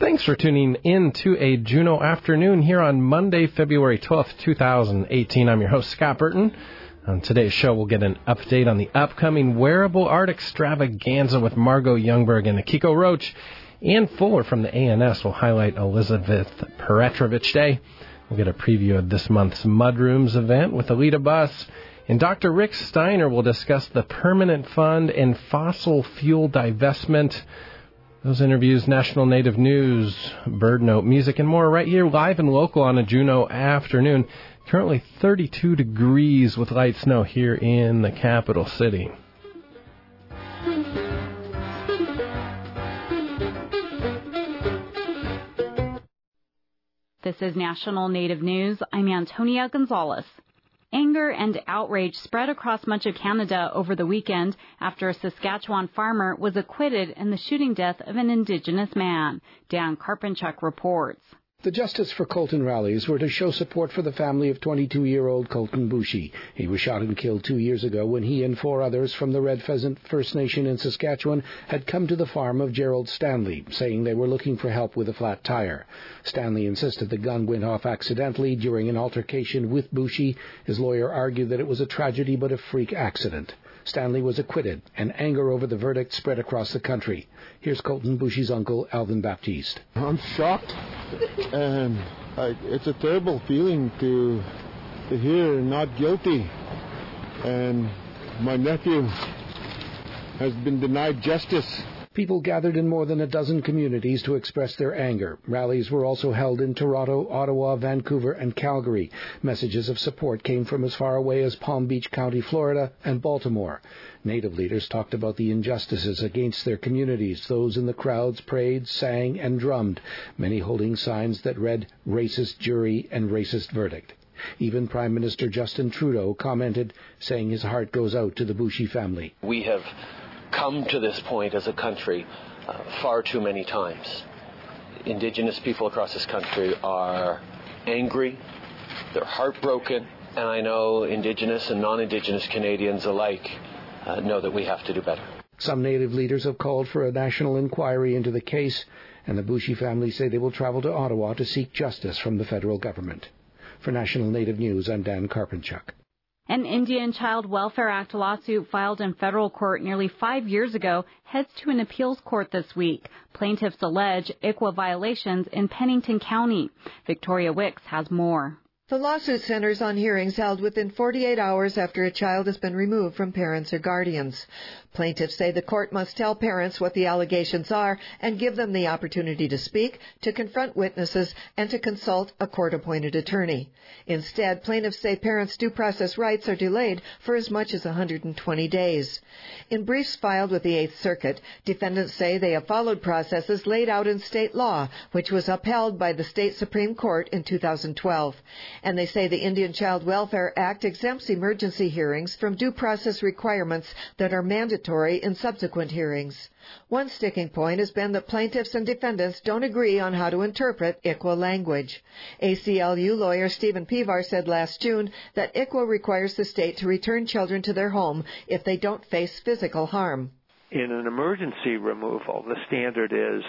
Thanks for tuning in to a Juneau afternoon here on Monday, February 12th, 2018. I'm your host, Scott Burton. On today's show, we'll get an update on the upcoming Wearable Art Extravaganza with Margot Youngberg and Akiko Roach. Ann Fuller from the ANS will highlight Elizabeth Peretrovich Day. We'll get a preview of this month's Mudrooms event with Alita Bus. And Dr. Rick Steiner will discuss the Permanent Fund and fossil fuel divestment. Those interviews, National Native News, Bird Note, music, and more right here live and local on a Juneau afternoon. Currently 32 degrees with light snow here in the capital city. This is National Native News. I'm Antonia Gonzalez. Anger and outrage spread across much of Canada over the weekend after a Saskatchewan farmer was acquitted in the shooting death of an Indigenous man. Dan Karpinchuk reports. The Justice for Colton rallies were to show support for the family of 22-year-old Colton Boushie. He was shot and killed 2 years ago when he and 4 others from the Red Pheasant First Nation in Saskatchewan had come to the farm of Gerald Stanley, saying they were looking for help with a flat tire. Stanley insisted the gun went off accidentally during an altercation with Boushie. His lawyer argued that it was a tragedy but a freak accident. Stanley was acquitted, and anger over the verdict spread across the country. Here's Colton Boushie's uncle, Alvin Baptiste. I'm shocked, and it's a terrible feeling to hear not guilty. And my nephew has been denied justice. People gathered in more than a dozen communities to express their anger. Rallies were also held in Toronto, Ottawa, Vancouver, and Calgary. Messages of support came from as far away as Palm Beach County, Florida, and Baltimore. Native leaders talked about the injustices against their communities. Those in the crowds prayed, sang, and drummed, many holding signs that read, "Racist Jury" and "Racist Verdict." Even Prime Minister Justin Trudeau commented, saying his heart goes out to the Boushie family. We have come to this point as a country far too many times. Indigenous people across this country are angry, they're heartbroken, and I know Indigenous and non-Indigenous Canadians alike know that we have to do better. Some Native leaders have called for a national inquiry into the case, and the Boushie family say they will travel to Ottawa to seek justice from the federal government. For National Native News, I'm Dan Karpinchuk. An Indian Child Welfare Act lawsuit filed in federal court nearly 5 years ago heads to an appeals court this week. Plaintiffs allege ICWA violations in Pennington County. Victoria Wicks has more. The lawsuit centers on hearings held within 48 hours after a child has been removed from parents or guardians. Plaintiffs say the court must tell parents what the allegations are and give them the opportunity to speak, to confront witnesses, and to consult a court-appointed attorney. Instead, plaintiffs say parents' due process rights are delayed for as much as 120 days. In briefs filed with the Eighth Circuit, defendants say they have followed processes laid out in state law, which was upheld by the state Supreme Court in 2012. And they say the Indian Child Welfare Act exempts emergency hearings from due process requirements that are mandatory in subsequent hearings. One sticking point has been that plaintiffs and defendants don't agree on how to interpret ICWA language. ACLU lawyer Stephen Pevar said last June that ICWA requires the state to return children to their home if they don't face physical harm. In an emergency removal, the standard is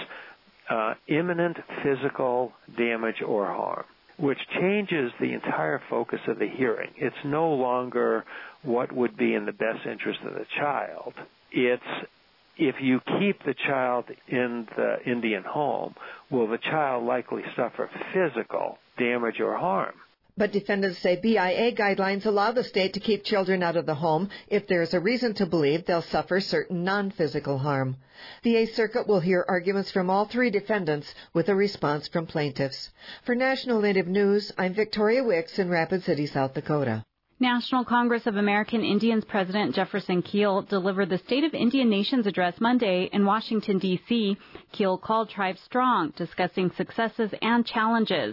imminent physical damage or harm, which changes the entire focus of the hearing. It's no longer what would be in the best interest of the child. It's if you keep the child in the Indian home, will the child likely suffer physical damage or harm? But defendants say BIA guidelines allow the state to keep children out of the home if there is a reason to believe they'll suffer certain non-physical harm. The Eighth Circuit will hear arguments from all 3 defendants with a response from plaintiffs. For National Native News, I'm Victoria Wicks in Rapid City, South Dakota. National Congress of American Indians President Jefferson Keel delivered the State of Indian Nations address Monday in Washington, D.C. Keel called Tribes strong, discussing successes and challenges.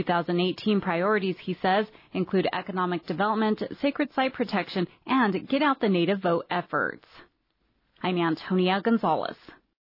2018 priorities, he says, include economic development, sacred site protection, and get out the native vote efforts. I'm Antonia Gonzalez.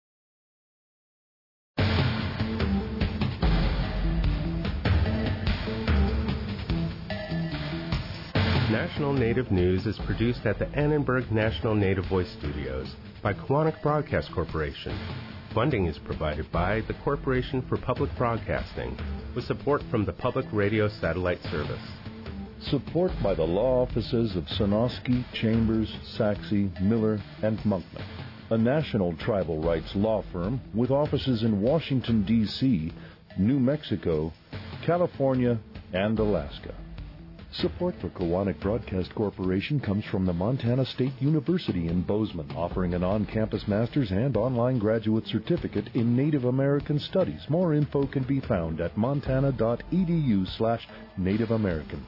National Native News is produced at the Annenberg National Native Voice Studios by Kiwanis Broadcast Corporation. funding is provided by the Corporation for Public Broadcasting, with support from the Public Radio Satellite Service. Support by the law offices of Sonosky, Chambers, Saxe, Miller, and Monkman, a national tribal rights law firm with offices in Washington, D.C., New Mexico, California, and Alaska. Support for Koahnic Broadcast Corporation comes from the Montana State University in Bozeman, offering an on-campus master's and online graduate certificate in Native American Studies. More info can be found at montana.edu/Native American.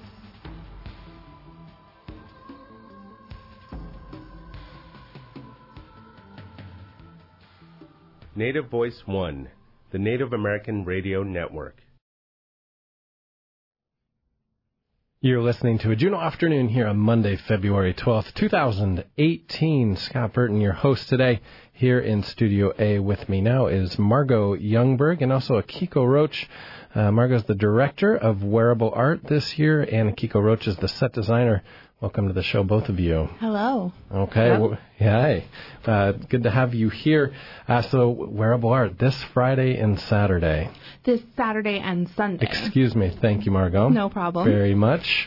Native Voice One, the Native American Radio Network. You're listening to a Juno Afternoon here on Monday, February 12th, 2018. Scott Burton, your host today. Here in Studio A with me now is Margot Youngberg and also Akiko Roach. Margot's the director of Wearable Art this year, and Akiko Roach is the set designer. Welcome to the show, both of you. Hello. Okay. Well, hi. Good to have you here. So, Wearable Art, this Friday and Saturday. This Saturday and Sunday. Excuse me. Thank you, Margot. No problem. Very much.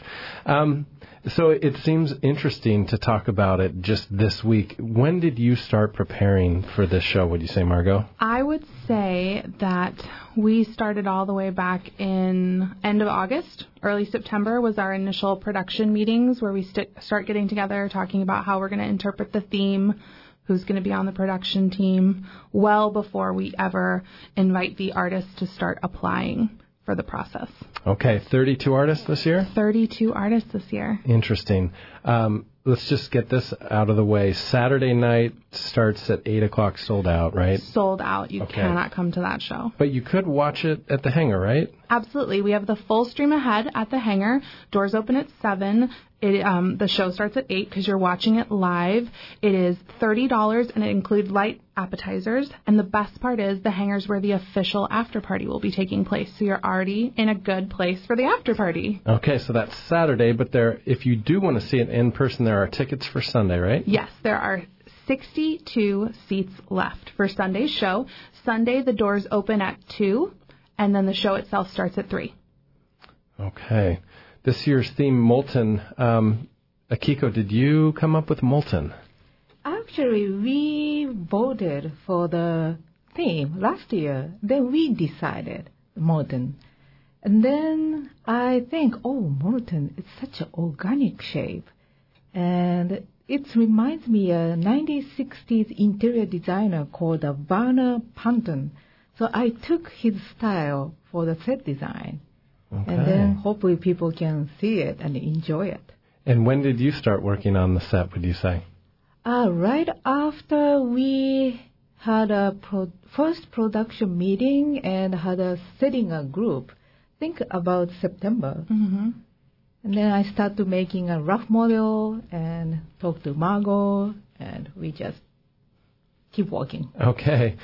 So it seems interesting to talk about it just this week. When did you start preparing for this show, would you say, Margot? I would say that we started all the way back in end of August. Early September was our initial production meetings where we start getting together, talking about how we're going to interpret the theme, who's going to be on the production team, well before we ever invite the artists to start applying for the process. Okay, 32 artists this year? 32 artists this year. Interesting. Let's just get this out of the way. Saturday night starts at 8 o'clock, sold out, right? Sold out. You cannot come to that show. But you could watch it at the Hangar, right? Absolutely. We have the full stream ahead at the Hangar. Doors open at 7. The show starts at 8 because you're watching it live. It is $30 and it includes light appetizers. And the best part is the Hangar's where the official after party will be taking place. So you're already in a good place for the after party. Okay, so that's Saturday. But if you do want to see it in person, there are tickets for Sunday, right? Yes, there are 62 seats left for Sunday's show. Sunday, the doors open at 2, and then the show itself starts at 3. Okay. This year's theme, Molten. Akiko, did you come up with Molten? Actually, we voted for the theme last year. Then we decided Molten. And then I think, Molten, it's such an organic shape. And it reminds me of a 1960s interior designer called Werner Panton. So I took his style for the set design. Okay. And then hopefully people can see it and enjoy it. And when did you start working on the set, would you say? Right after we had a first production meeting and had a setting a group. Think about September. Mm-hmm. And then I started making a rough model and talk to Margot, and we just keep working. Okay.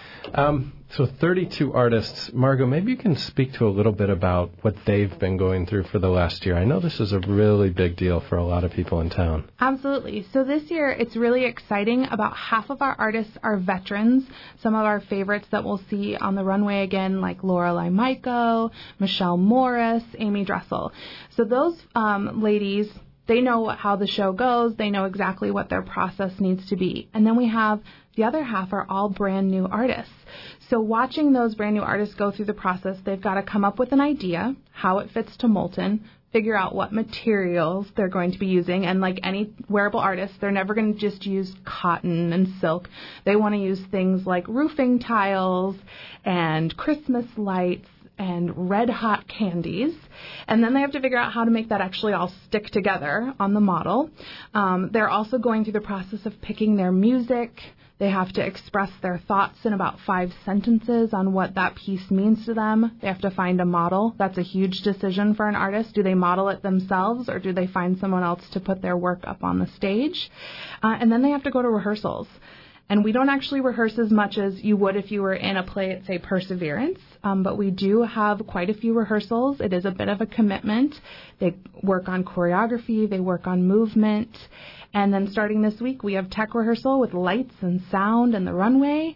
So 32 artists. Margot, maybe you can speak to a little bit about what they've been going through for the last year. I know this is a really big deal for a lot of people in town. Absolutely. So this year, it's really exciting. About half of our artists are veterans. Some of our favorites that we'll see on the runway again, like Lorelei Michaud, Michelle Morris, Amy Dressel. So those ladies, they know how the show goes. They know exactly what their process needs to be. And then we have the other half are all brand new artists. So watching those brand new artists go through the process, they've got to come up with an idea, how it fits to Molten, figure out what materials they're going to be using. And like any wearable artist, they're never going to just use cotton and silk. They want to use things like roofing tiles and Christmas lights and red hot candies. And then they have to figure out how to make that actually all stick together on the model. They're also going through the process of picking their music. They have to express their thoughts in about 5 sentences on what that piece means to them. They have to find a model. That's a huge decision for an artist. Do they model it themselves or do they find someone else to put their work up on the stage? And then they have to go to rehearsals. And we don't actually rehearse as much as you would if you were in a play at, say, Perseverance. But we do have quite a few rehearsals. It is a bit of a commitment. They work on choreography. They work on movement. And then starting this week, we have tech rehearsal with lights and sound and the runway.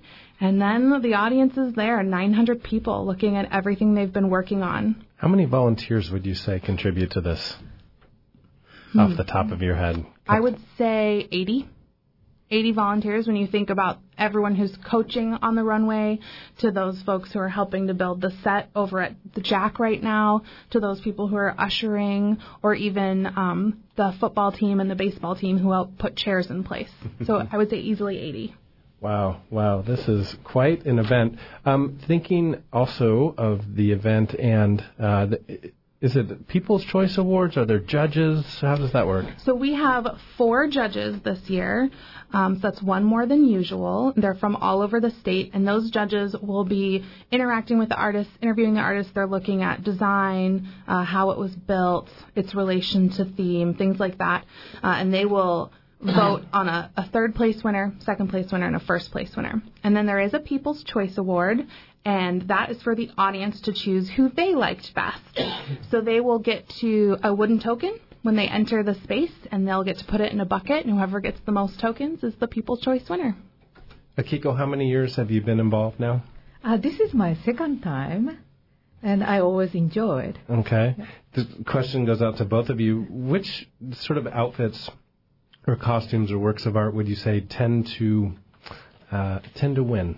And then the audience is there, 900 people looking at everything they've been working on. How many volunteers would you say contribute to this off the top of your head? I would say 80. 80 volunteers when you think about everyone who's coaching on the runway, to those folks who are helping to build the set over at the Jack right now, to those people who are ushering, or even the football team and the baseball team who help put chairs in place. So I would say easily 80. Wow. This is quite an event. Thinking also of the event and is it People's Choice Awards? Are there judges? How does that work? So we have 4 judges this year. So that's one more than usual. They're from all over the state, and those judges will be interacting with the artists, interviewing the artists. They're looking at design, how it was built, its relation to theme, things like that. And they will vote on a third place winner, second place winner, and a first place winner. And then there is a People's Choice Award, and that is for the audience to choose who they liked best. So they will get to a wooden token when they enter the space, and they'll get to put it in a bucket, and whoever gets the most tokens is the People's Choice winner. Akiko, how many years have you been involved now? This is my second time, and I always enjoy it. Okay. The question goes out to both of you. Which sort of outfits or costumes or works of art would you say tend to win?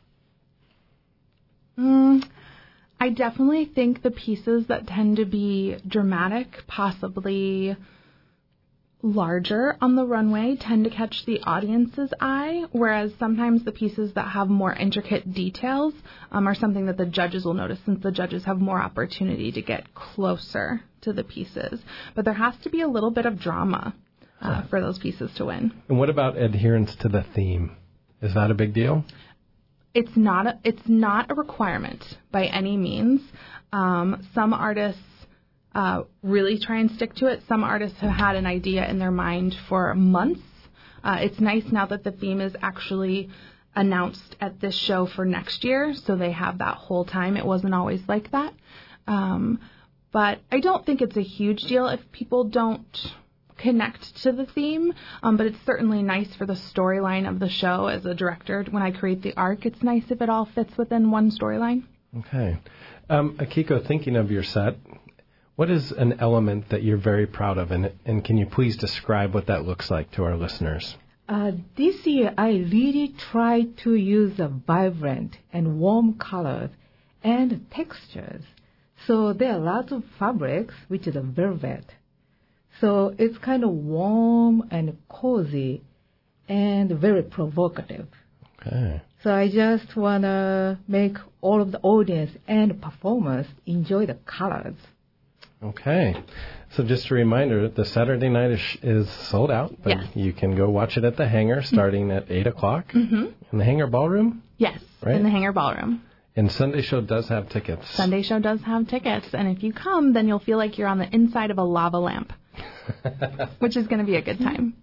I definitely think the pieces that tend to be dramatic, possibly larger on the runway, tend to catch the audience's eye, whereas sometimes the pieces that have more intricate details are something that the judges will notice, since the judges have more opportunity to get closer to the pieces. But there has to be a little bit of drama for those pieces to win. And what about adherence to the theme? Is that a big deal? It's not a requirement by any means. Some artists really try and stick to it. Some artists have had an idea in their mind for months. It's nice now that the theme is actually announced at this show for next year, so they have that whole time. It wasn't always like that. But I don't think it's a huge deal if people don't connect to the theme, but it's certainly nice for the storyline of the show. As a director, when I create the arc, it's nice if it all fits within one storyline. Okay. Akiko, thinking of your set, what is an element that you're very proud of, and can you please describe what that looks like to our listeners? This year, I really tried to use a vibrant and warm colors and textures. So there are lots of fabrics, which is a velvet. So it's kind of warm and cozy and very provocative. Okay. So I just want to make all of the audience and performers enjoy the colors. Okay. So just a reminder, the Saturday night is sold out, but yes, you can go watch it at the Hangar starting at 8 o'clock. Mm-hmm. In the Hangar Ballroom? Yes, right? In the Hangar Ballroom. And Sunday Show does have tickets. Sunday Show does have tickets, and if you come, then you'll feel like you're on the inside of a lava lamp, which is going to be a good time.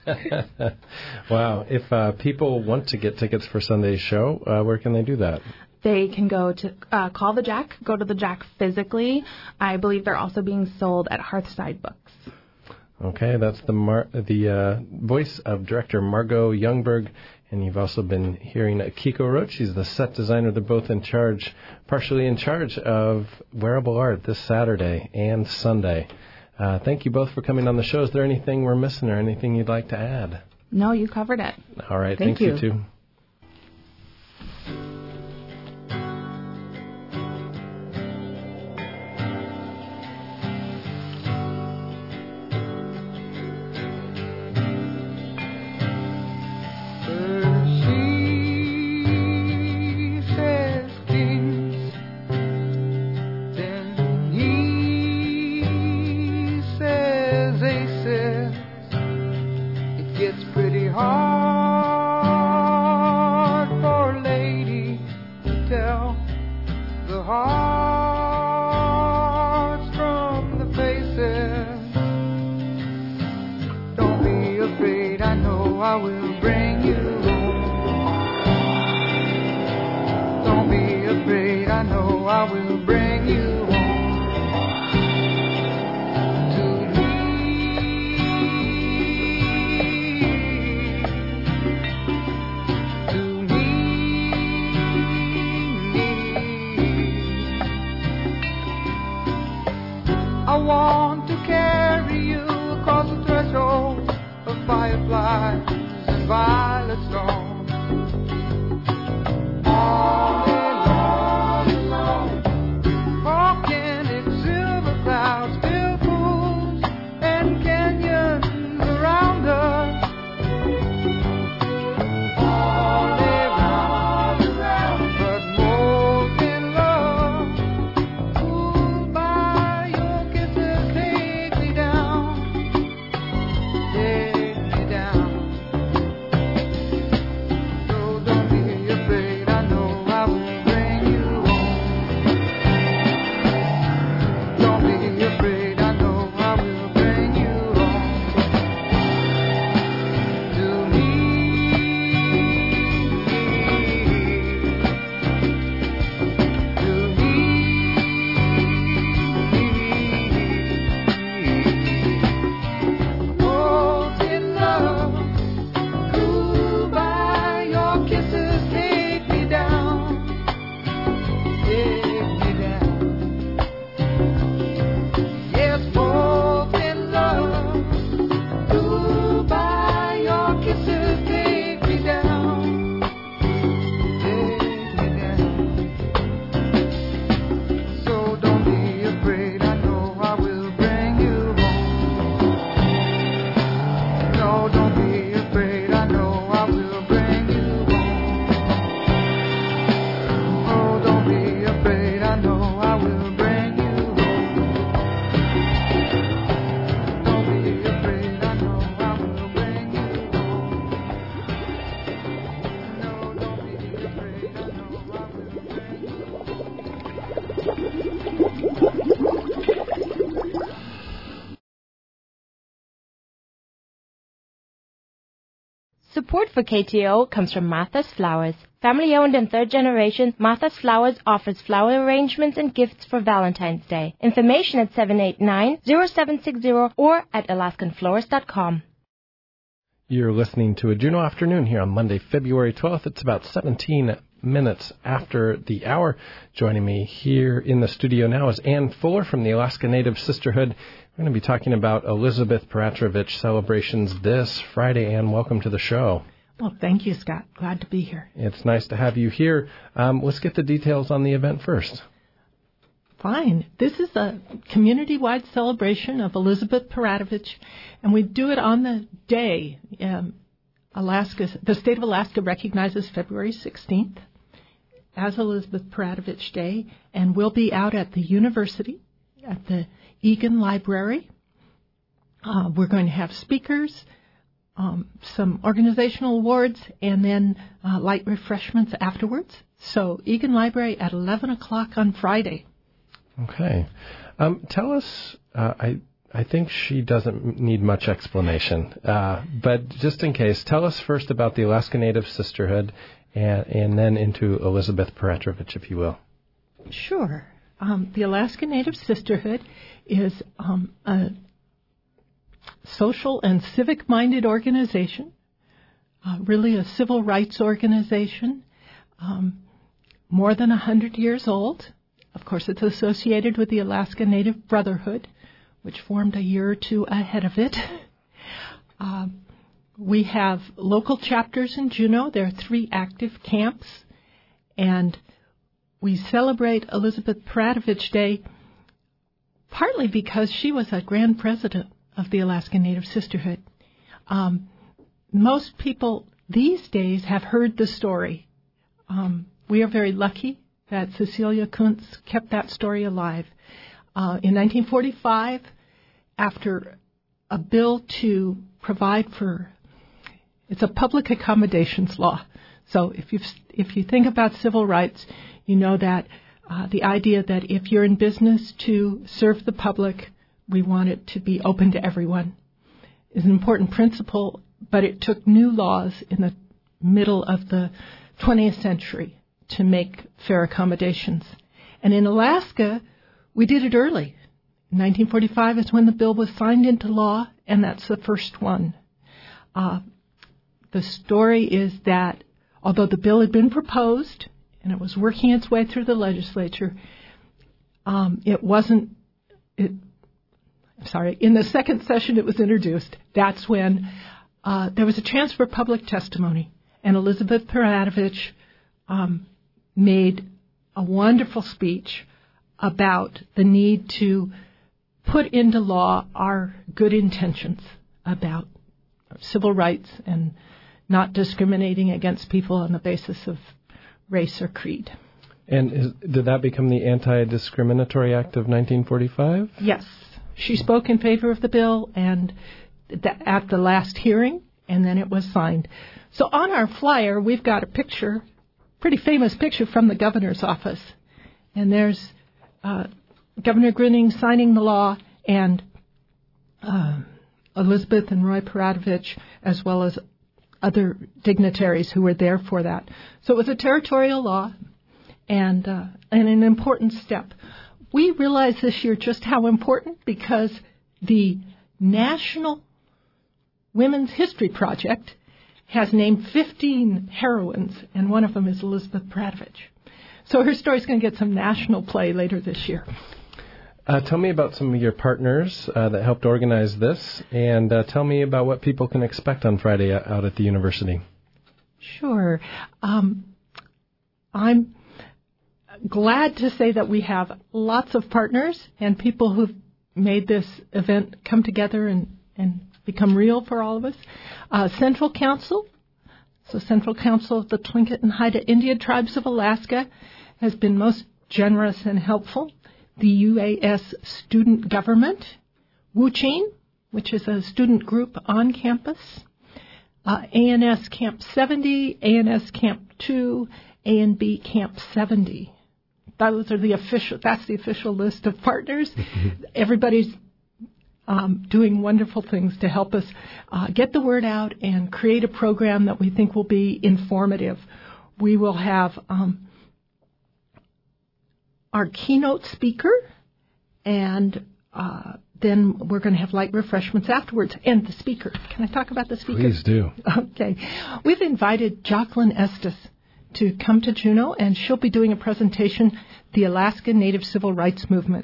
Wow. If people want to get tickets for Sunday's show, where can they do that? They can go to call the Jack, go to the Jack physically. I believe they're also being sold at Hearthside Books. Okay, that's the voice of director Margot Youngberg, and you've also been hearing Akiko Roach. She's the set designer. They're both partially in charge of wearable art this Saturday and Sunday. Thank you both for coming on the show. Is there anything we're missing or anything you'd like to add? No, you covered it. All right, Thank thanks you too. I want to carry you across the threshold of fireflies and violet storms. All day long, volcanic silver clouds fill pools and canyons around us. All day round, but molten love, cooled by your kisses, take me down, take me down. So don't be afraid, I know I will bring you home. Don't be afraid, I know I will bring you home. To me, molten love, cooled by your kisses, take me down, take me down. Yes, molten love, cooled by your kisses, take me down, take me down. So don't be afraid, I know I will bring you home. No, don't be afraid, I know I will bring you home. Oh, don't be afraid, I know I will bring you home. Don't be afraid, I know I will bring you home. No, don't be afraid, I know I will bring you Support for KTO comes from Martha's Flowers. Family-owned and third-generation, Martha's Flowers offers flower arrangements and gifts for Valentine's Day. Information at 789-0760 or at AlaskanFlorist.com. You're listening to a Juneau Afternoon here on Monday, February 12th. It's about 17 minutes after the hour. Joining me here in the studio now is Ann Fuller from the Alaska Native Sisterhood. We're going to be talking about Elizabeth Peratrovich celebrations this Friday. Ann, welcome to the show. Well, thank you, Scott. Glad to be here. It's nice to have you here. Let's get the details on the event first. Fine. This is a community-wide celebration of Elizabeth Peratrovich, and we do it on the day. The state of Alaska recognizes February 16th as Elizabeth Peratrovich Day, and we'll be out at the university, at the Egan Library. We're going to have speakers, some organizational awards, and then light refreshments afterwards. So Egan Library at 11 o'clock on Friday. Okay. Tell us, I think she doesn't need much explanation, but just in case, tell us first about the Alaska Native Sisterhood and then into Elizabeth Peratrovich, if you will. Sure. The Alaska Native Sisterhood is a social and civic-minded organization, really a civil rights organization, more than 100 years old. Of course, it's associated with the Alaska Native Brotherhood, which formed a year or two ahead of it. We have local chapters in Juneau. There are 3 active camps, and we celebrate Elizabeth Peratrovich Day partly because she was a grand president of the Alaska Native Sisterhood. Most people these days have heard the story. We are very lucky that Cecilia Kuntz kept that story alive. In 1945, after a bill to provide for, it's a public accommodations law. So if you think about civil rights, you know that the idea that if you're in business to serve the public, we want it to be open to everyone is an important principle, but it took new laws in the middle of the 20th century to make fair accommodations. And in Alaska, we did it early. 1945 is when the bill was signed into law, and that's the first one. The story is that although the bill had been proposed and it was working its way through the legislature, it in the second session it was introduced, that's when there was a chance for public testimony. And Elizabeth Peratrovich made a wonderful speech about the need to put into law our good intentions about civil rights and not discriminating against people on the basis of race or creed. And did that become the Anti-Discriminatory Act of 1945? Yes. She spoke in favor of the bill and at the last hearing, and then it was signed. So on our flyer, we've got a picture, pretty famous picture from the governor's office. And there's Governor Grinning signing the law, and Elizabeth and Roy Peratrovich, as well as other dignitaries who were there for that. So it was a territorial law and an important step. We realized this year just how important, because the National Women's History Project has named 15 heroines, and one of them is Elizabeth Peratrovich. So her story's going to get some national play later this year. Tell me about some of your partners that helped organize this, and tell me about what people can expect on Friday out at the university. Sure. I'm glad to say that we have lots of partners and people who've made this event come together and become real for all of us. Central Council of the Tlingit and Haida Indian Tribes of Alaska has been most generous and helpful. The UAS Student Government, Wuching, which is a student group on campus, ANS Camp 70, ANS Camp 2, A&B Camp 70. That's the official list of partners. Everybody's doing wonderful things to help us get the word out and create a program that we think will be informative. We will have our keynote speaker, and then we're going to have light refreshments afterwards. And the speaker. Can I talk about the speaker? Please do. Okay. We've invited Jacqueline Estes to come to Juneau, and she'll be doing a presentation, The Alaska Native Civil Rights Movement.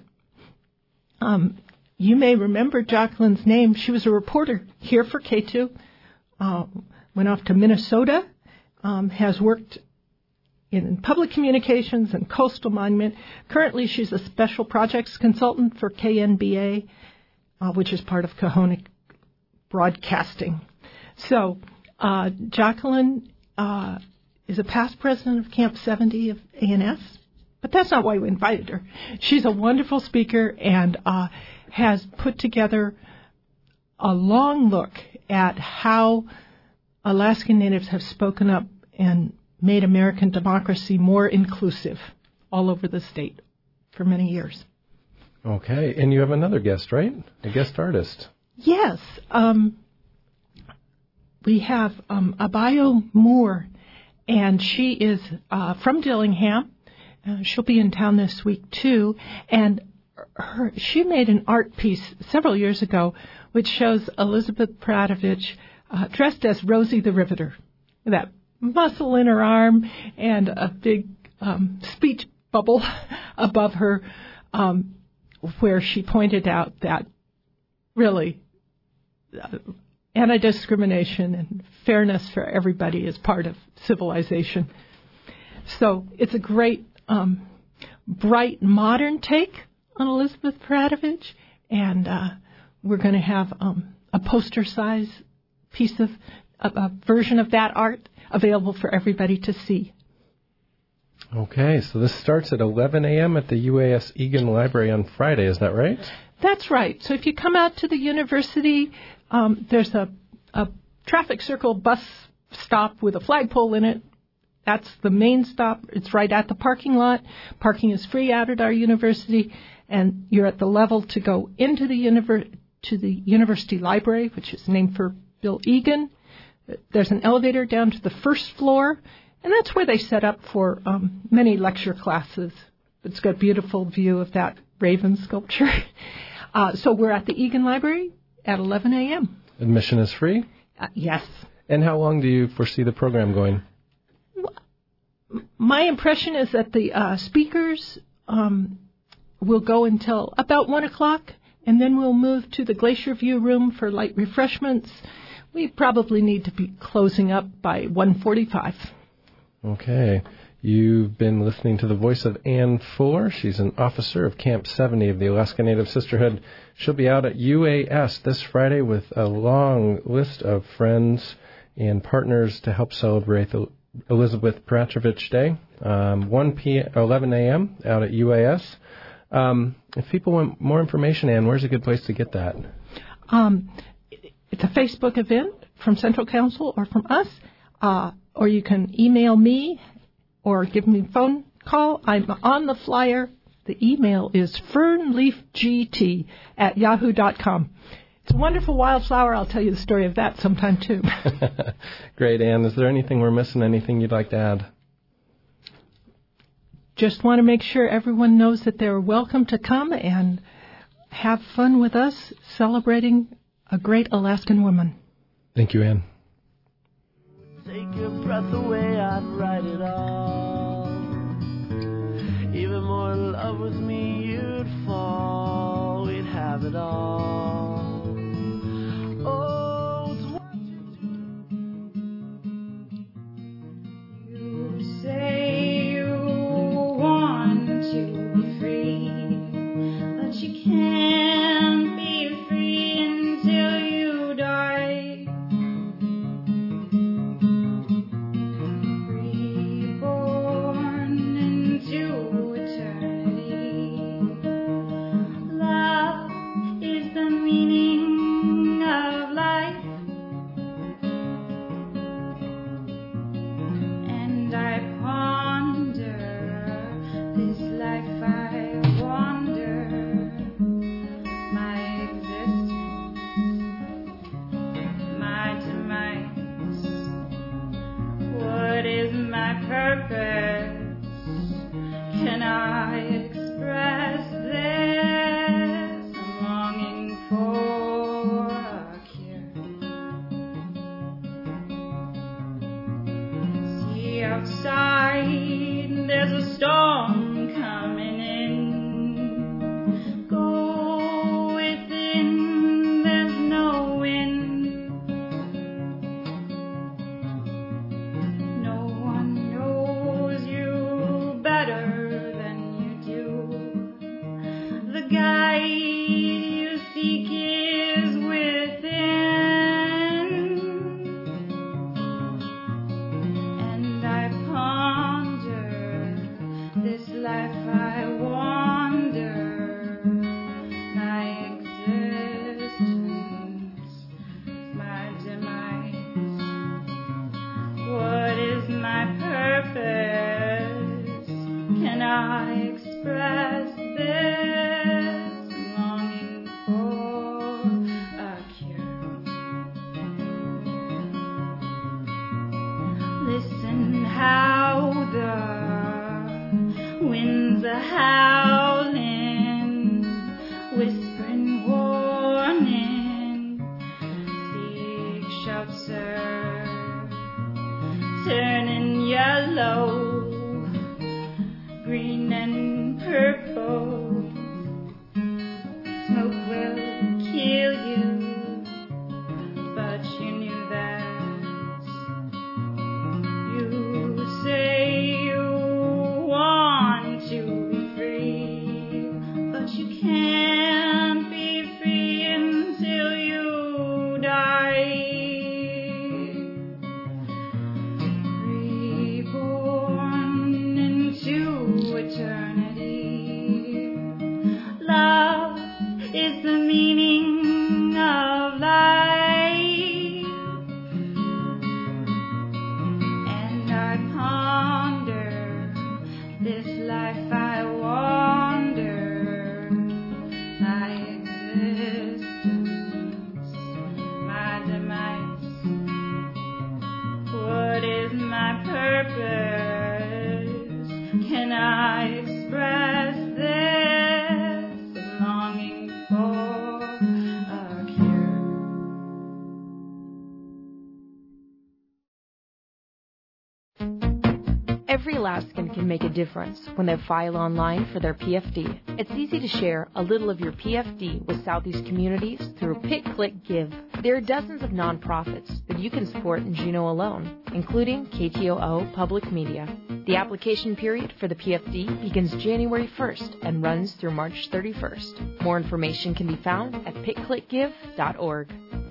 You may remember Jacqueline's name. She was a reporter here for K2, went off to Minnesota, has worked in public communications and coastal monument. Currently, she's a special projects consultant for KNBA, which is part of Kahonic Broadcasting. So Jacqueline is a past president of Camp 70 of ANS, but that's not why we invited her. She's a wonderful speaker and has put together a long look at how Alaskan Natives have spoken up and made American democracy more inclusive all over the state for many years. Okay, and you have another guest, right? A guest artist. Yes. We have Abayo Moore, and she is from Dillingham. She'll be in town this week, too. And she made an art piece several years ago which shows Elizabeth Peratrovich dressed as Rosie the Riveter, that muscle in her arm and a big speech bubble above her, where she pointed out that really anti-discrimination and fairness for everybody is part of civilization. So it's a great, bright, modern take on Elizabeth Peratrovich, and we're going to have a poster-size piece of a version of that art available for everybody to see. Okay, so this starts at 11 a.m. at the UAS Egan Library on Friday, is that right? That's right. So if you come out to the university, there's a traffic circle bus stop with a flagpole in it. That's the main stop. It's right at the parking lot. Parking is free out at our university, and you're at the level to go into the university library, which is named for Bill Egan. There's an elevator down to the first floor, and that's where they set up for many lecture classes. It's got a beautiful view of that raven sculpture. So we're at the Egan Library at 11 a.m. Admission is free? Yes. And how long do you foresee the program going? My impression is that the speakers will go until about 1 o'clock, and then we'll move to the Glacier View room for light refreshments. We probably need to be closing up by 1:45. Okay. You've been listening to the voice of Ann Fuller. She's an officer of Camp 70 of the Alaska Native Sisterhood. She'll be out at UAS this Friday with a long list of friends and partners to help celebrate the Elizabeth Peratrovich Day. 11 a.m. out at UAS. If people want more information, Ann, where's a good place to get that? It's a Facebook event from Central Council or from us, or you can email me or give me a phone call. I'm on the flyer. The email is fernleafgt@yahoo.com. It's a wonderful wildflower. I'll tell you the story of that sometime, too. Great, Ann. Is there anything we're missing, anything you'd like to add? Just want to make sure everyone knows that they're welcome to come and have fun with us celebrating a great Alaskan woman. Thank you, Ann. Take your breath away, I'd write it all. Even more in love with me, you'd fall. We'd have it all. Oh, it's what you say you want to be free, but you can't be free until you die. Can I express this? I'm longing for a cure. See outside, there's a storm coming in. Go within, there's no wind. No one knows you better than you do. The guide you seek is within, and I ponder this life I wander, my existence, my demise. What is my purpose? Can I express this? I'm longing for a cure. Listen how the winds are howling, whispering warning, seek shelter, turning yellow, green and purple. Smoke will kill you, but you knew that. You say you want to be free, but you can't be free until you die. Reborn into eternity. Love is the meaning of life, and I ponder this life I wander, my existence, my demise. What is my purpose? Can I express this? I'm longing for Every Alaskan can make a difference when they file online for their PFD. It's easy to share a little of your PFD with Southeast communities through Pick, Click, Give. There are dozens of nonprofits that you can support in Juneau alone, including KTOO Public Media. The application period for the PFD begins January 1st and runs through March 31st. More information can be found at pickclickgive.org.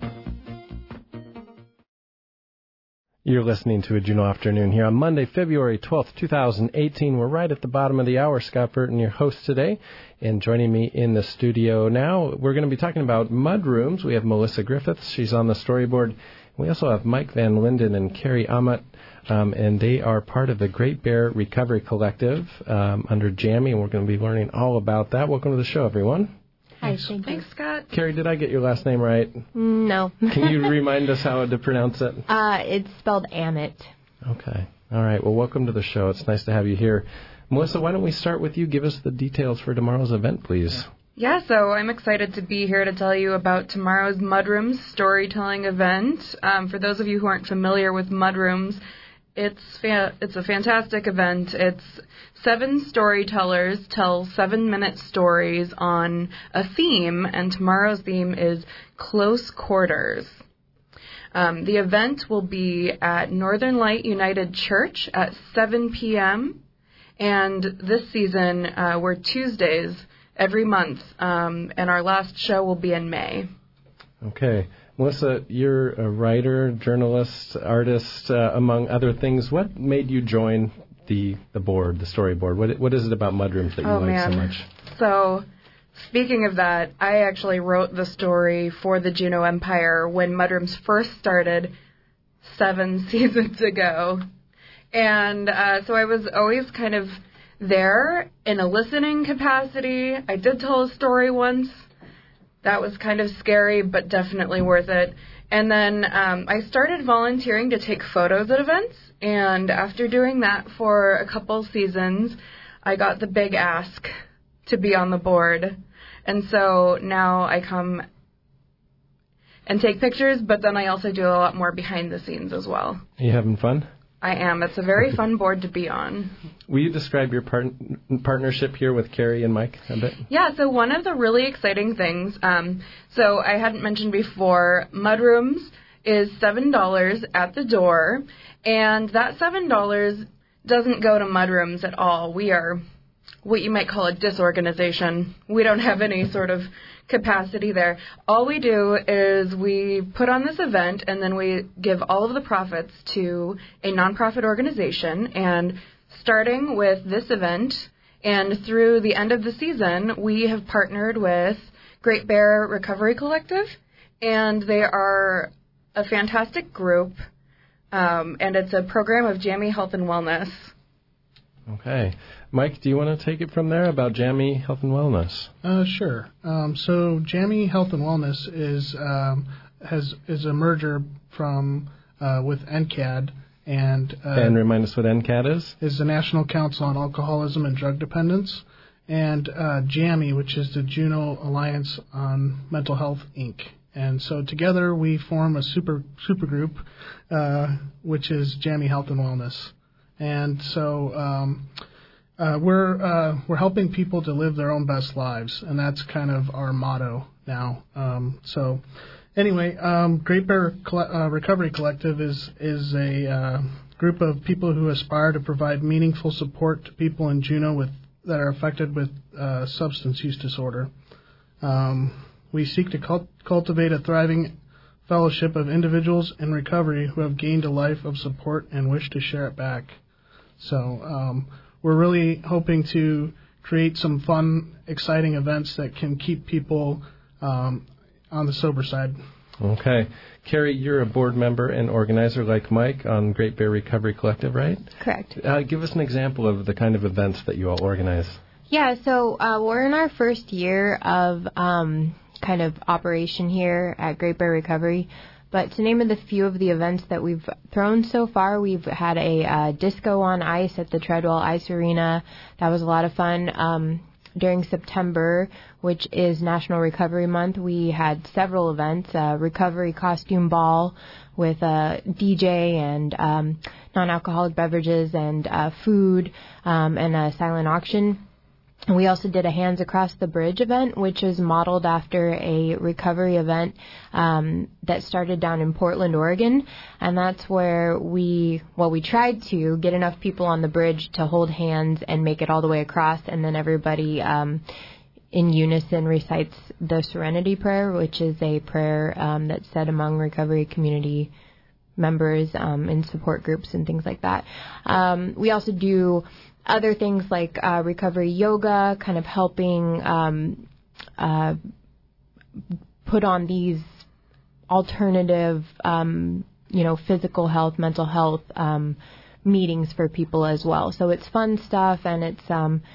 You're listening to a Juneau Afternoon here on Monday, February 12th, 2018. We're right at the bottom of the hour. Scott Burton, your host today. And joining me in the studio now, we're going to be talking about mudrooms. We have Melissa Griffiths. She's on the storyboard. We also have Mike Van Linden and Carrie Amat, and they are part of the Great Bear Recovery Collective under Jammy, and we're going to be learning all about that. Welcome to the show, everyone. Hi, thanks, Scott. Carrie, did I get your last name right? No. Can you remind us how to pronounce it? It's spelled Amit. Okay. All right. Well, welcome to the show. It's nice to have you here. Melissa, why don't we start with you? Give us the details for tomorrow's event, please. Yeah, so I'm excited to be here to tell you about tomorrow's Mudrooms storytelling event. For those of you who aren't familiar with Mudrooms, it's a fantastic event. It's 7 storytellers tell 7-minute stories on a theme, and tomorrow's theme is Close Quarters. The event will be at Northern Light United Church at 7 p.m., and this season we're Tuesdays every month, and our last show will be in May. Okay. Melissa, you're a writer, journalist, artist, among other things. What made you join the board, the storyboard? What is it about Mudrooms that you like so much? So, speaking of that, I actually wrote the story for the Juneau Empire when Mudrooms first started 7 seasons ago. And so I was always kind of there in a listening capacity. I did tell a story once. That was kind of scary, but definitely worth it. And then I started volunteering to take photos at events, and after doing that for a couple seasons, I got the big ask to be on the board. And so now I come and take pictures, but then I also do a lot more behind the scenes as well. Are you having fun? I am. It's a very fun board to be on. Will you describe your partnership here with Carrie and Mike a bit? Yeah, so one of the really exciting things, so I hadn't mentioned before, Mudrooms is $7 at the door, and that $7 doesn't go to Mudrooms at all. We are what you might call a disorganization. We don't have any sort of capacity there. All we do is we put on this event, and then we give all of the profits to a nonprofit organization. And starting with this event and through the end of the season, we have partnered with Great Bear Recovery Collective, and they are a fantastic group, and it's a program of Jammy Health and Wellness. Okay. Mike, do you want to take it from there about Jammy Health and Wellness? Sure. So Jammy Health and Wellness is a merger from with NCAD, and remind us what NCAD is. Is the National Council on Alcoholism and Drug Dependence, and Jammy, which is the Juneau Alliance on Mental Health, Inc. And so together we form a super group, which is Jammy Health and Wellness. And so we're helping people to live their own best lives, and that's kind of our motto now. So anyway, Great Bear Recovery Collective is a group of people who aspire to provide meaningful support to people in Juneau that are affected with substance use disorder. We seek to cultivate a thriving fellowship of individuals in recovery who have gained a life of support and wish to share it back. So we're really hoping to create some fun, exciting events that can keep people on the sober side. Okay. Carrie, you're a board member and organizer like Mike on Great Bear Recovery Collective, right? Correct. Give us an example of the kind of events that you all organize. Yeah, so we're in our first year of kind of operation here at Great Bear Recovery. But to name a few of the events that we've thrown so far, we've had a disco on ice at the Treadwell Ice Arena. That was a lot of fun. during September, which is National Recovery Month, we had several events, a recovery costume ball with a DJ and non-alcoholic beverages and food and a silent auction. And we also did a Hands Across the Bridge event, which is modeled after a recovery event that started down in Portland, Oregon. And that's where we tried to get enough people on the bridge to hold hands and make it all the way across. And then everybody in unison recites the Serenity Prayer, which is a prayer that's said among recovery community members in support groups and things like that. We also do other things like recovery yoga, kind of helping put on these alternative, physical health, mental health meetings for people as well. So it's fun stuff, and it's,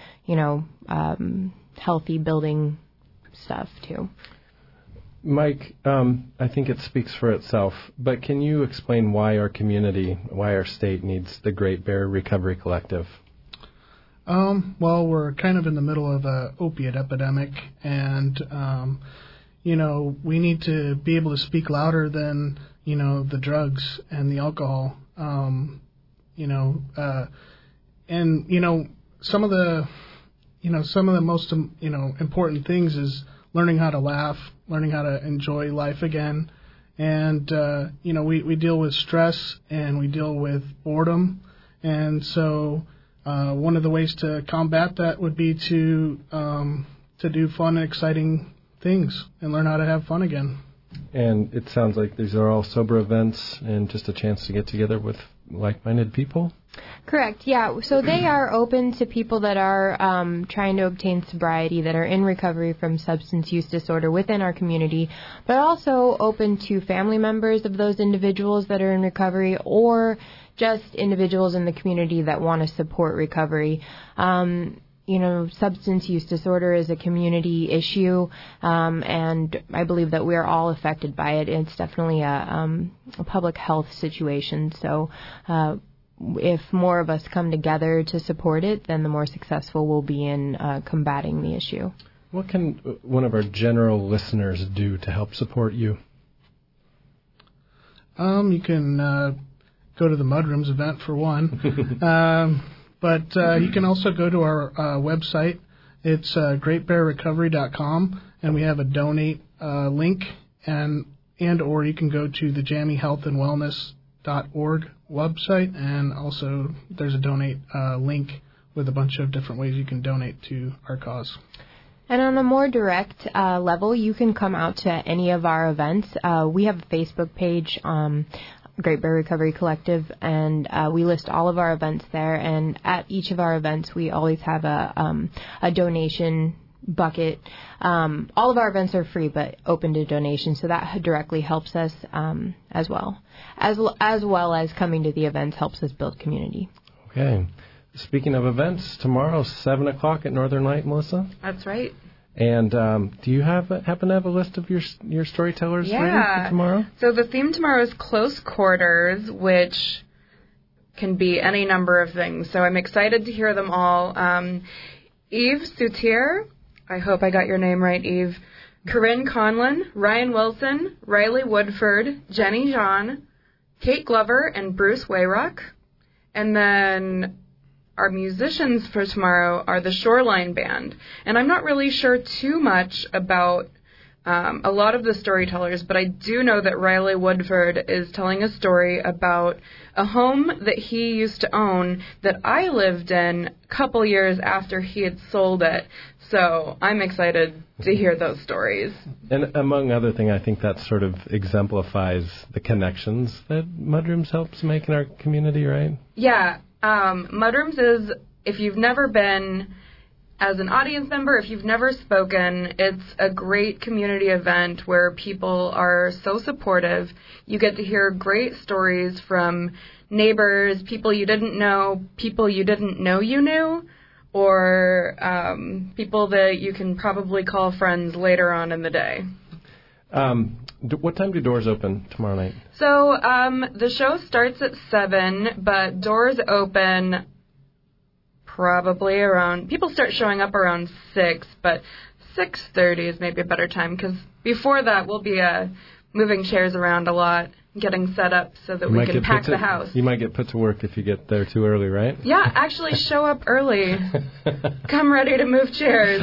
healthy building stuff too. Mike, I think it speaks for itself, but can you explain why our community, why our state needs the Great Bear Recovery Collective? Well, we're kind of in the middle of a opiate epidemic, and, we need to be able to speak louder than, the drugs and the alcohol. Some of the most, important things is learning how to laugh, learning how to enjoy life again. And, we deal with stress and we deal with boredom. And so, one of the ways to combat that would be to do fun and exciting things and learn how to have fun again. And it sounds like these are all sober events and just a chance to get together with like-minded people? Correct, yeah. So they are open to people that are trying to obtain sobriety, that are in recovery from substance use disorder within our community, but also open to family members of those individuals that are in recovery, or just individuals in the community that want to support recovery. Substance use disorder is a community issue, and I believe that we are all affected by it. It's definitely a public health situation. So if more of us come together to support it, then the more successful we'll be in combating the issue. What can one of our general listeners do to help support you? You can go to the Mudrooms event for one. But you can also go to our website. It's greatbearrecovery.com, and we have a donate link, and or you can go to the JAMIHealthandWellness.org website, and also there's a donate link with a bunch of different ways you can donate to our cause. And on a more direct level, you can come out to any of our events. We have a Facebook page, Great Bear Recovery Collective, and we list all of our events there. And at each of our events, we always have a donation bucket. All of our events are free, but open to donation, so that directly helps us as well. As well as coming to the events helps us build community. Okay. Speaking of events, tomorrow, 7 o'clock at Northern Light, Melissa? That's right. And do you happen to have a list of your storytellers ready for tomorrow? So the theme tomorrow is close quarters, which can be any number of things. So I'm excited to hear them all. Eve Soutier, I hope I got your name right, Eve. Corinne Conlon, Ryan Wilson, Riley Woodford, Jenny John, Kate Glover, and Bruce Wayrock. And then our musicians for tomorrow are the Shoreline Band. And I'm not really sure too much about a lot of the storytellers, but I do know that Riley Woodford is telling a story about a home that he used to own that I lived in a couple years after he had sold it. So I'm excited to hear those stories. And among other things, I think that sort of exemplifies the connections that Mudrooms helps make in our community, right? Yeah. Mudrooms is, if you've never been as an audience member, if you've never spoken, it's a great community event where people are so supportive. You get to hear great stories from neighbors, people you didn't know you knew, or people that you can probably call friends later on in the day. What time do doors open tomorrow night? So the show starts at 7, but doors open probably around, people start showing up around 6, but 6:30 is maybe a better time, because before that we'll be moving chairs around a lot, getting set up so that we can pack the house. You might get put to work if you get there too early, right? Yeah, actually show up early. Come ready to move chairs.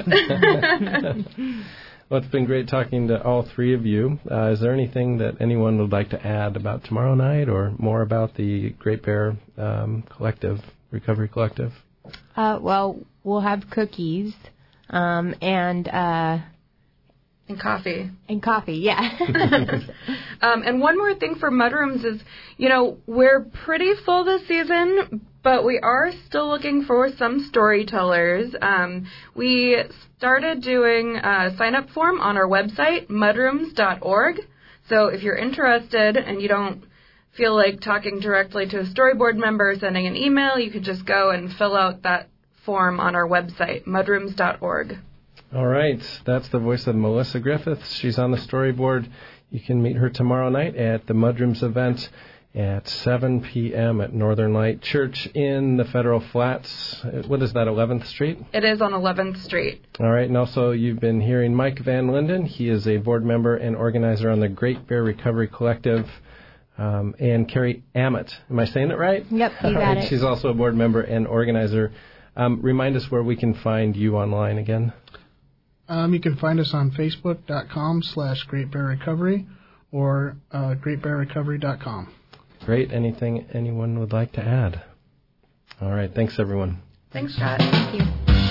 Well, it's been great talking to all three of you. Is there anything that anyone would like to add about tomorrow night or more about the Great Bear Recovery Collective? Well, we'll have cookies and coffee. And coffee, yeah. And one more thing for Mudrooms is, we're pretty full this season, but we are still looking for some storytellers. We started doing a sign-up form on our website, mudrooms.org. So if you're interested and you don't feel like talking directly to a storyboard member or sending an email, you could just go and fill out that form on our website, mudrooms.org. All right. That's the voice of Melissa Griffiths. She's on the storyboard. You can meet her tomorrow night at the Mudrooms event at 7 p.m. at Northern Light Church in the Federal Flats. What is that, 11th Street? It is on 11th Street. All right. And also you've been hearing Mike Van Linden. He is a board member and organizer on the Great Bear Recovery Collective. And Carrie Ammett. Am I saying it right? Yep, you got it. She's also a board member and organizer. Remind us where we can find you online again. You can find us on Facebook.com/Great Bear Recovery or GreatBearRecovery.com. Great. Anything anyone would like to add? All right. Thanks, everyone. Thanks, Scott. Thank you.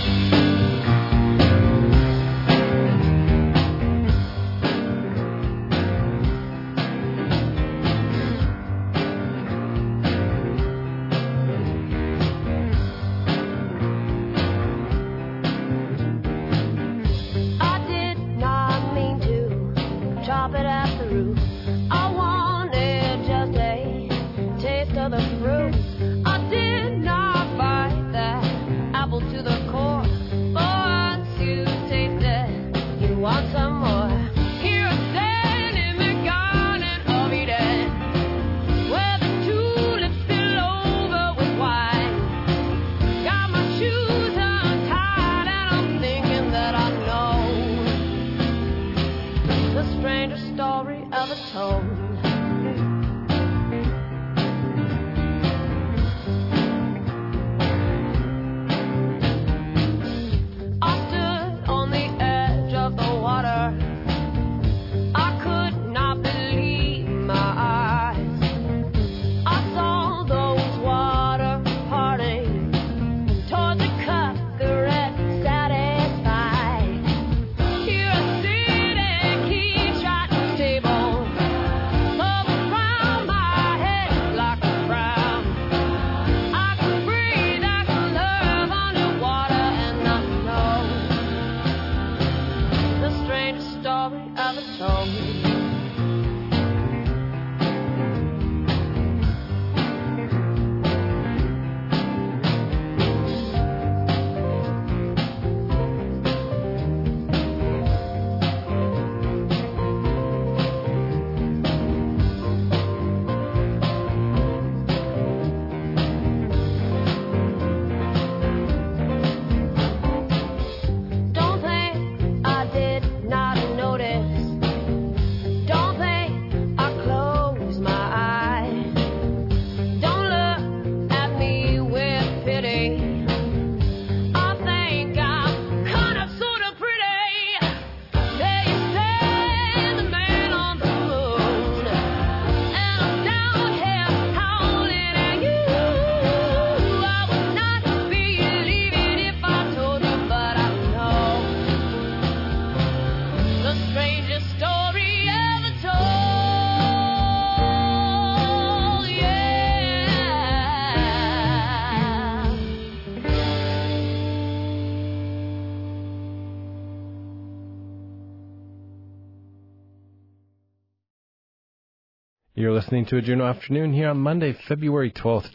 You're listening to a Juneau Afternoon here on Monday, February 12th,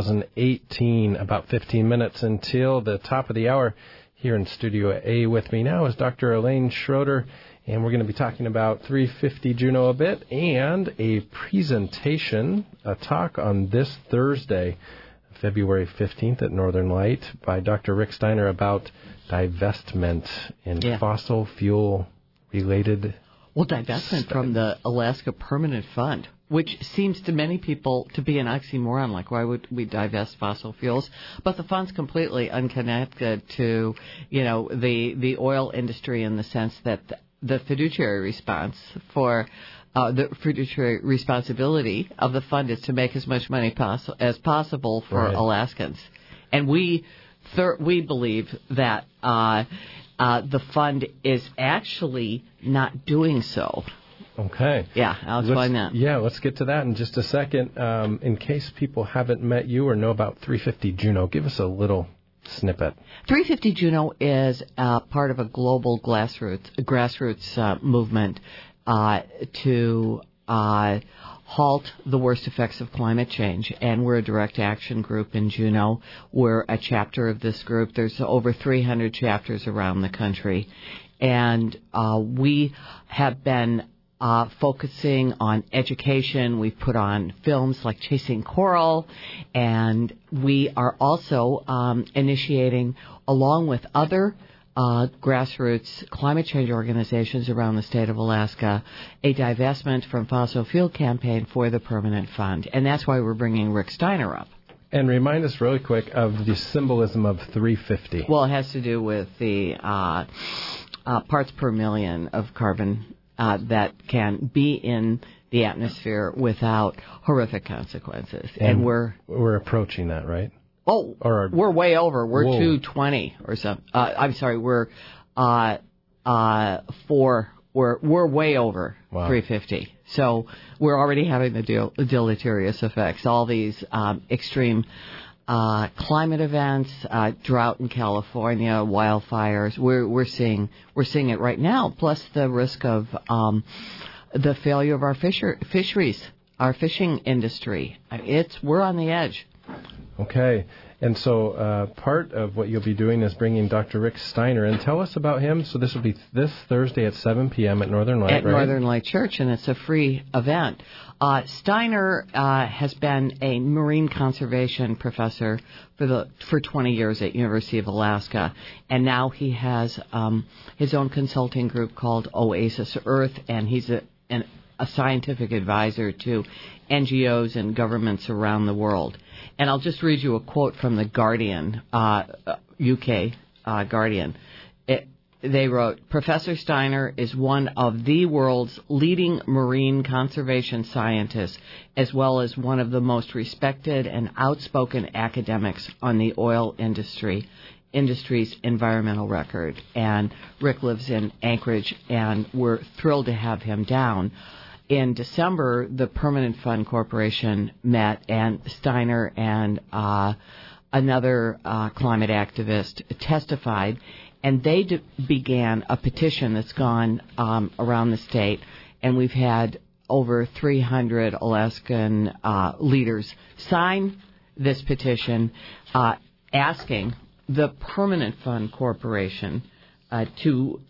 2018. About 15 minutes until the top of the hour. Here in Studio A with me now is Dr. Elaine Schroeder, and we're going to be talking about 350 Juneau a bit and a presentation, a talk on this Thursday, February 15th at Northern Light by Dr. Rick Steiner about divestment in fossil fuel-related... Well, divestment from the Alaska Permanent Fund, which seems to many people to be an oxymoron. Like, why would we divest fossil fuels? But the fund's completely unconnected to, the oil industry in the sense that the fiduciary response for the fiduciary responsibility of the fund is to make as much money as possible for Alaskans. And we believe that the fund is actually not doing so. Okay. Yeah, I'll explain that. Yeah, let's get to that in just a second. In case people haven't met you or know about 350 Juneau, give us a little snippet. 350 Juneau is part of a global grassroots movement to halt the worst effects of climate change. And we're a direct action group in Juneau. We're a chapter of this group. There's over 300 chapters around the country. And we have been focusing on education. We've put on films like Chasing Coral. And we are also initiating, along with other grassroots climate change organizations around the state of Alaska, a divestment from fossil fuel campaign for the Permanent Fund. And that's why we're bringing Rick Steiner up. And remind us really quick of the symbolism of 350. Well, it has to do with the parts per million of carbon that can be in the atmosphere without horrific consequences. And we're approaching that, right? Oh, we're way over. We're 220 or something. I'm sorry, we're we're way over 350. So we're already having the deleterious effects. All these extreme climate events, drought in California, wildfires. We're seeing it right now. Plus the risk of the failure of our fisheries, our fishing industry. We're on the edge. Okay. And so part of what you'll be doing is bringing Dr. Rick Steiner in. Tell us about him. So this will be this Thursday at 7 p.m. at Northern Light, At Northern Light Church, and it's a free event. Steiner has been a marine conservation professor for 20 years at University of Alaska, and now he has his own consulting group called Oasis Earth, and he's a scientific advisor to NGOs and governments around the world. And I'll just read you a quote from the Guardian, UK Guardian. They wrote, Professor Steiner is one of the world's leading marine conservation scientists, as well as one of the most respected and outspoken academics on the oil industry's environmental record. And Rick lives in Anchorage, and we're thrilled to have him down. In December, the Permanent Fund Corporation met, and Steiner and another climate activist testified, and they began a petition that's gone around the state, and we've had over 300 Alaskan leaders sign this petition asking the Permanent Fund Corporation to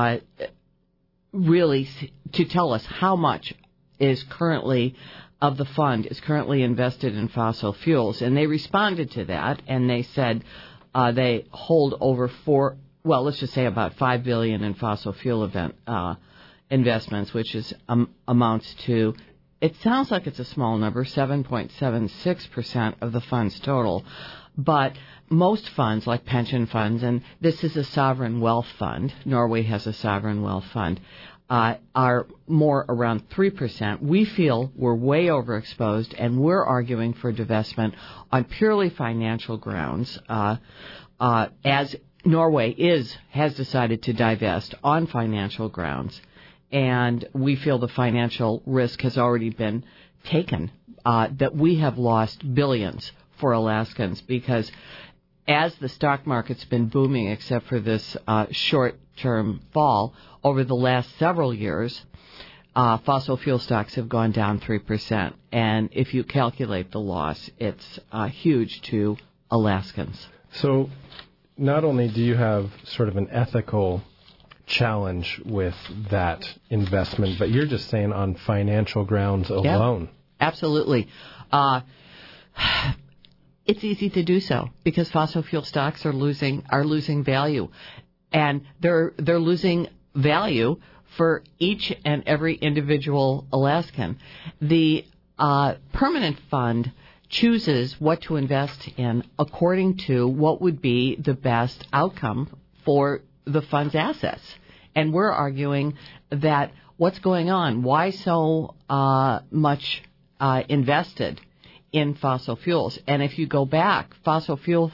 really to tell us how much is currently of the fund is currently invested in fossil fuels. And they responded to that, and they said they hold over let's just say about $5 billion in fossil fuel investments, which is amounts to, it sounds like it's a small number, 7.76% of the fund's total. But most funds, like pension funds, and this is a sovereign wealth fund, Norway has a sovereign wealth fund, are more around 3%. We feel we're way overexposed, and we're arguing for divestment on purely financial grounds, as Norway has decided to divest on financial grounds. And we feel the financial risk has already been taken, that we have lost billions for Alaskans, because as the stock market's been booming, except for this short-term fall, over the last several years, fossil fuel stocks have gone down 3%. And if you calculate the loss, it's huge to Alaskans. So not only do you have sort of an ethical challenge with that investment, but you're just saying on financial grounds alone. Yeah, absolutely. it's easy to do so because fossil fuel stocks are losing value, and they're losing value for each and every individual Alaskan. The permanent fund chooses what to invest in according to what would be the best outcome for the fund's assets. And we're arguing that what's going on, why so much invested in fossil fuels? And if you go back, fossil fuel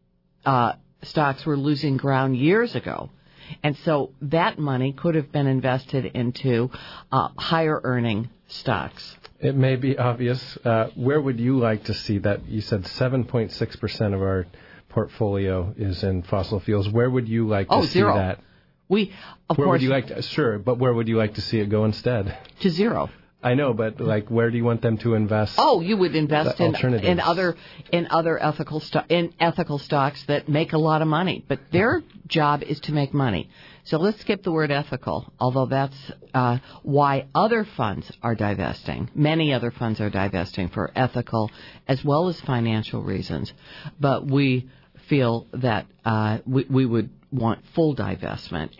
stocks were losing ground years ago. And so that money could have been invested into higher earning stocks. It may be obvious. Where would you like to see that? You said 7.6% of our portfolio is in fossil fuels. Where would you like to see that? Where would you like to, sure, but where would you like to see it go instead? To zero. I know, but like, where do you want them to invest? Oh, you would invest in other ethical stocks that make a lot of money, but their job is to make money. So let's skip the word ethical, although that's why other funds are divesting. Many other funds are divesting for ethical as well as financial reasons, but we feel that we would want full divestment.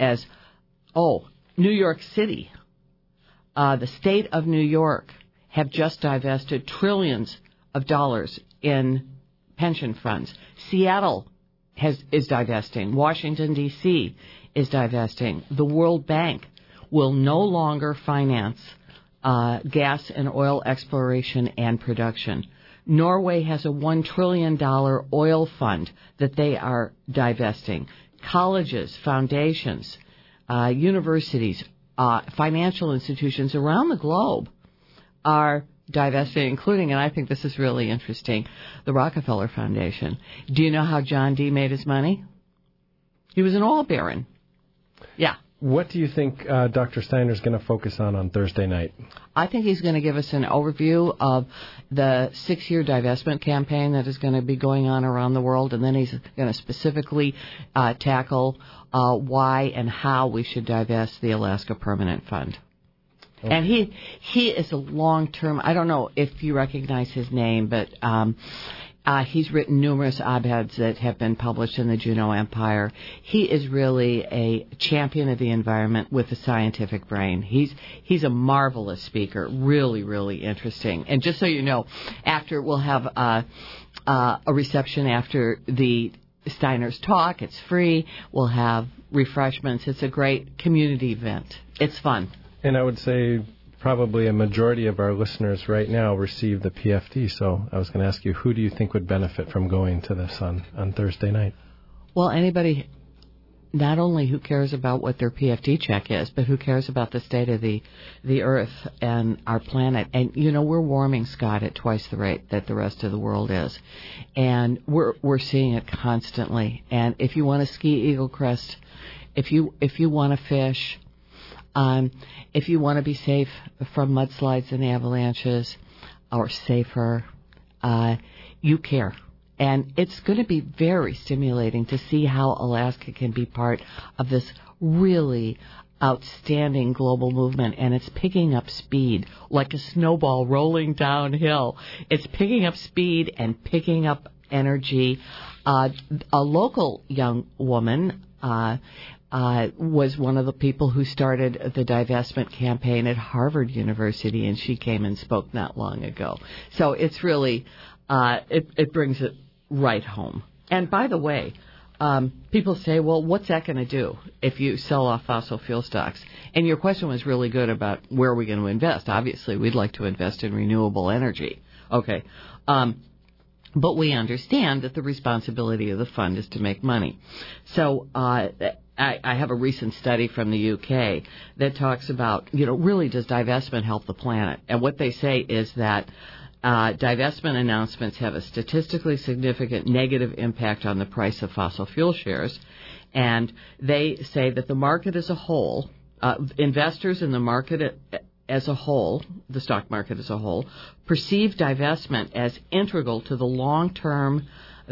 New York City. The state of New York have just divested trillions of dollars in pension funds. Seattle is divesting. Washington, D.C. is divesting. The World Bank will no longer finance gas and oil exploration and production. Norway has a $1 trillion oil fund that they are divesting. Colleges, foundations, universities, financial institutions around the globe are divesting, including, and I think this is really interesting, the Rockefeller Foundation. Do you know how John D. made his money? He was an oil baron. Yeah. What do you think Dr. Steiner's going to focus on Thursday night? I think he's going to give us an overview of the 6-year divestment campaign that is going to be going on around the world, and then he's going to specifically tackle why and how we should divest the Alaska Permanent Fund. Okay. And he is a long-term, I don't know if you recognize his name, but he's written numerous op-eds that have been published in the Juneau Empire. He is really a champion of the environment with a scientific brain. He's a marvelous speaker, really, really interesting. And just so you know, we'll have a reception after the Steiner's talk. It's free. We'll have refreshments. It's a great community event. It's fun. And I would say probably a majority of our listeners right now receive the PFD. So I was going to ask you, who do you think would benefit from going to this on Thursday night? Well, anybody, not only who cares about what their PFD check is, but who cares about the state of the Earth and our planet. And, we're warming, Scott, at twice the rate that the rest of the world is. And we're seeing it constantly. And if you want to ski Eagle Crest, if you want to fish, if you want to be safe from mudslides and avalanches, or safer, you care. And it's going to be very stimulating to see how Alaska can be part of this really outstanding global movement. And it's picking up speed like a snowball rolling downhill. It's picking up speed and picking up energy. A local young woman was one of the people who started the divestment campaign at Harvard University, and she came and spoke not long ago. So it's really, it brings it right home. And by the way, people say, well, what's that going to do if you sell off fossil fuel stocks? And your question was really good about where are we going to invest. Obviously, we'd like to invest in renewable energy. Okay. But we understand that the responsibility of the fund is to make money. So I have a recent study from the UK that talks about, really does divestment help the planet? And what they say is that divestment announcements have a statistically significant negative impact on the price of fossil fuel shares. And they say that the market as a whole, investors in the market as a whole, the stock market as a whole, perceive divestment as integral to the long-term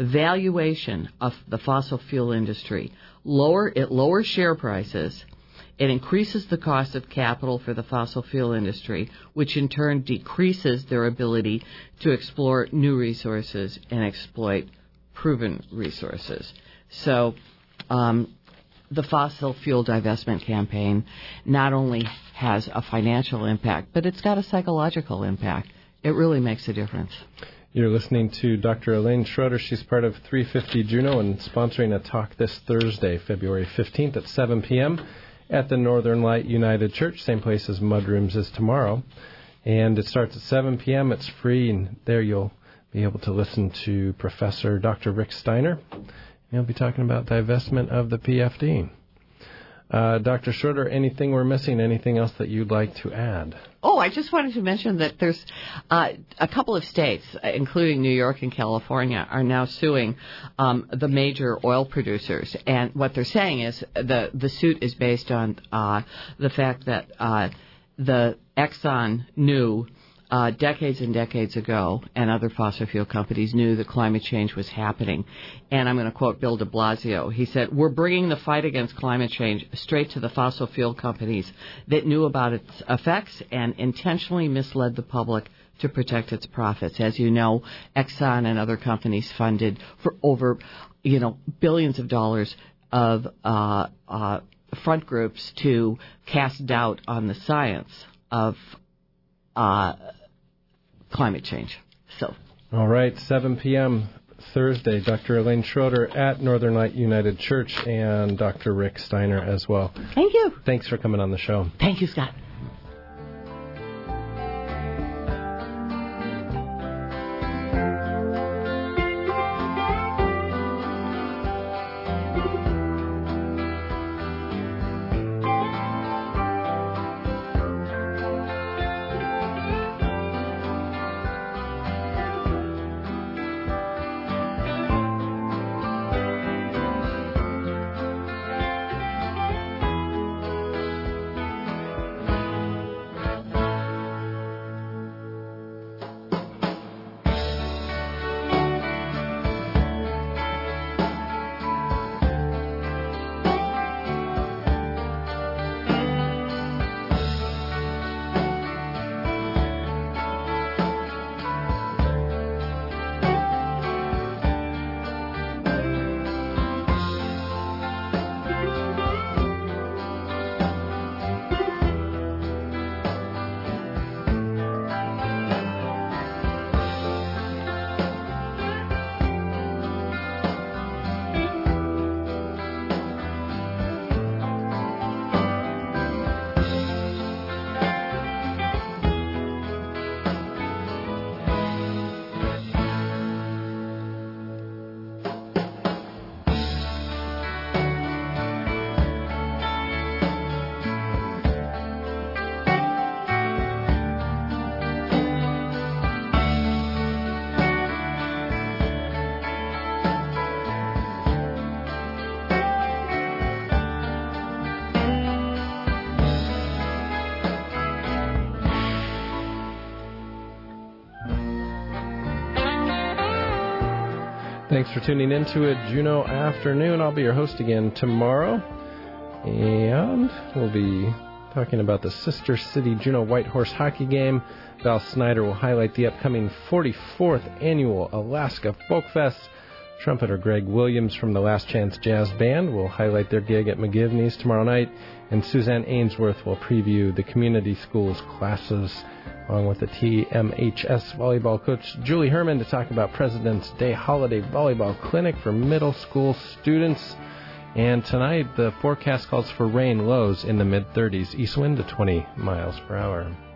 valuation of the fossil fuel industry. It lowers share prices, It increases the cost of capital for the fossil fuel industry, which in turn decreases their ability to explore new resources and exploit proven resources. So the fossil fuel divestment campaign not only has a financial impact, but it's got a psychological impact. It really makes a difference. You're listening to Dr. Elaine Schroeder. She's part of 350 Juneau and sponsoring a talk this Thursday, February 15th at 7 p.m. at the Northern Light United Church, same place as Mudrooms is tomorrow. And it starts at 7 p.m. It's free, and there you'll be able to listen to Professor Dr. Rick Steiner. He'll be talking about divestment of the PFD. Dr. Schroeder, anything we're missing? Anything else that you'd like to add? Oh, I just wanted to mention that there's a couple of states, including New York and California, are now suing the major oil producers. And what they're saying is the suit is based on the fact that the Exxon knew decades and decades ago, and other fossil fuel companies knew that climate change was happening. And I'm going to quote Bill de Blasio. He said, "We're bringing the fight against climate change straight to the fossil fuel companies that knew about its effects and intentionally misled the public to protect its profits." As you know, Exxon and other companies funded for over, billions of dollars of front groups to cast doubt on the science of climate change. So, all right, 7 p.m. Thursday, Dr. Elaine Schroeder at Northern Light United Church and Dr. Rick Steiner as well. Thank you. Thanks for coming on the show. Thank you, Scott. Thanks for tuning in to a Juneau Afternoon. I'll be your host again tomorrow. And we'll be talking about the Sister City Juneau White Horse Hockey Game. Val Snyder will highlight the upcoming 44th Annual Alaska Folk Fest. Trumpeter Greg Williams from the Last Chance Jazz Band will highlight their gig at McGivney's tomorrow night. And Suzanne Ainsworth will preview the community schools classes, along with the TMHS volleyball coach Julie Herman to talk about President's Day Holiday Volleyball Clinic for middle school students. And tonight, the forecast calls for rain, lows in the mid-30s, east wind to 20 miles per hour.